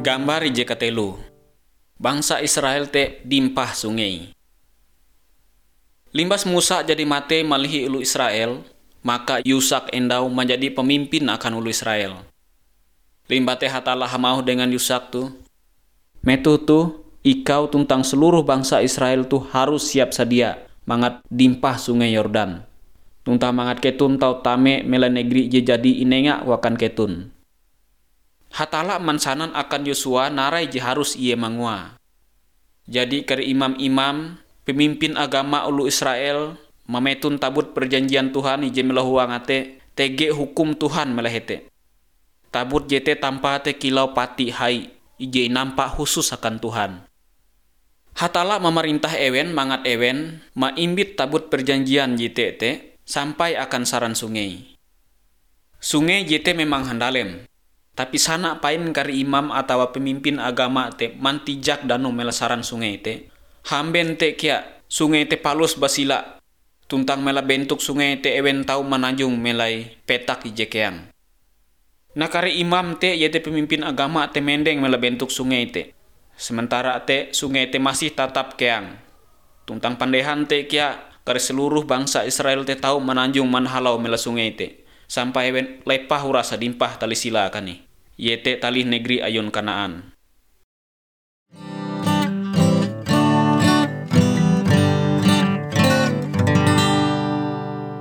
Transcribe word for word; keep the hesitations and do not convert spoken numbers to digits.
Gambar ije katelu. Bangsa Israel te dimpah sungai. Limbas Musa jadi mate malihi ulu Israel, maka Yusak endau menjadi pemimpin akan ulu Israel. Limbate hatalah hamau dengan Yusak tu. Metu tu, ikau tentang seluruh bangsa Israel tu harus siap sedia mangat dimpah sungai Yordan. Tuntang mangat ketun tau tame mela negeri je jadi inenga wakan ketun. Hatala mansanan akan Yosua narai je harus ia mangua. Jadi kari imam-imam, pemimpin agama ulu Israel, mametun tabut perjanjian Tuhan ije melahuang ate, tege hukum Tuhan melahete. Tabut jete tanpa te kilau pati hai, ije nampak khusus akan Tuhan. Hatala memerintah ewen mangat ewen, maimbit tabut perjanjian jete te, sampai akan saran sungai. Sungai jete memang handalem. Tapi sana pain kari imam atau pemimpin agama te mantijak danu melasaran sungai te. Hamben te kia sungai te palus basila. Tuntang mela bentuk sungai te ewen tau manajung melai petak ijekeang. Nah kari imam te yete pemimpin agama te mendeng mela bentuk sungai te. Sementara te sungai te masih tatap keang. Tuntang pandehan te kia kari seluruh bangsa Israel te tau mananjung manhalau mela sungai te. Sampai wen lepah urasa dimpah tali sila kani. Yete tali negeri ayun Kanaan.